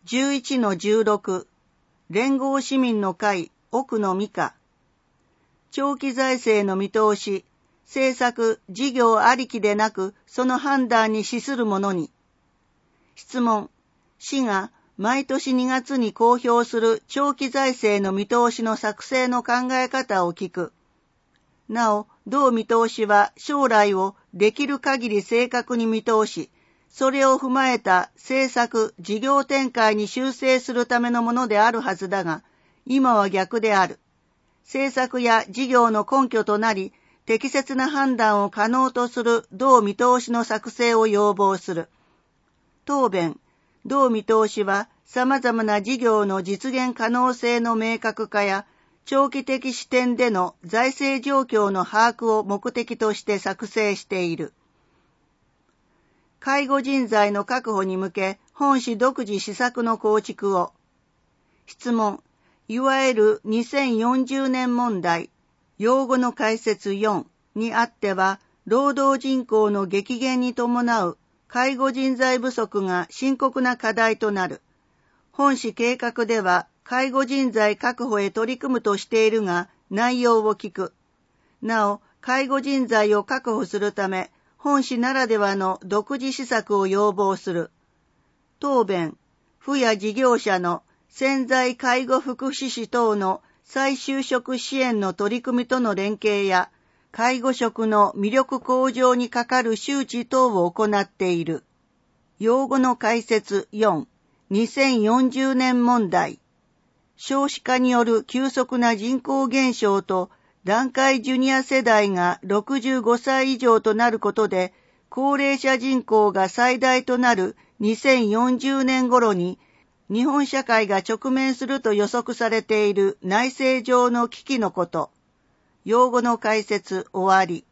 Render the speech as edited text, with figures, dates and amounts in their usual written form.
11-16 連合市民の会奥野美香長期財政の見通し政策事業ありきでなくその判断に資するものに質問市が毎年2月に公表する長期財政の見通しの作成の考え方を聞く。なお、同見通しは将来をできる限り正確に見通し、それを踏まえた政策、事業展開に修正するためのものであるはずだが、今は逆である。政策や事業の根拠となり、適切な判断を可能とする同見通しの作成を要望する。答弁同見通しは様々な事業の実現可能性の明確化や長期的視点での財政状況の把握を目的として作成している。介護人材の確保に向け本市独自施策の構築を。質問いわゆる2040年問題用語の解説4にあっては労働人口の激減に伴う介護人材不足が深刻な課題となる。本市計画では介護人材確保へ取り組むとしているが、内容を聞く。なお、介護人材を確保するため、本市ならではの独自施策を要望する。答弁、府や事業者の潜在介護福祉士等の再就職支援の取り組みとの連携や、介護職の魅力向上にかかる周知等を行っている。用語の解説4、2040年問題。少子化による急速な人口減少と団塊ジュニア世代が65歳以上となることで、高齢者人口が最大となる2040年頃に、日本社会が直面すると予測されている内政上の危機のこと。用語の解説終わり。